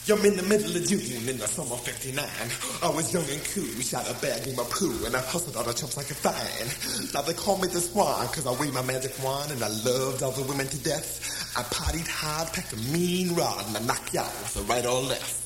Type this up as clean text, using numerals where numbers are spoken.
I'm in the middle of June in the summer of 59. I was young and cool, shot a bag in my poo, and I hustled all the chumps I could find. Now they call me the Swan, cause I wave my magic wand, and I loved all the women to death. I partied hard, packed a mean rod, and I knocked you out with a right or left.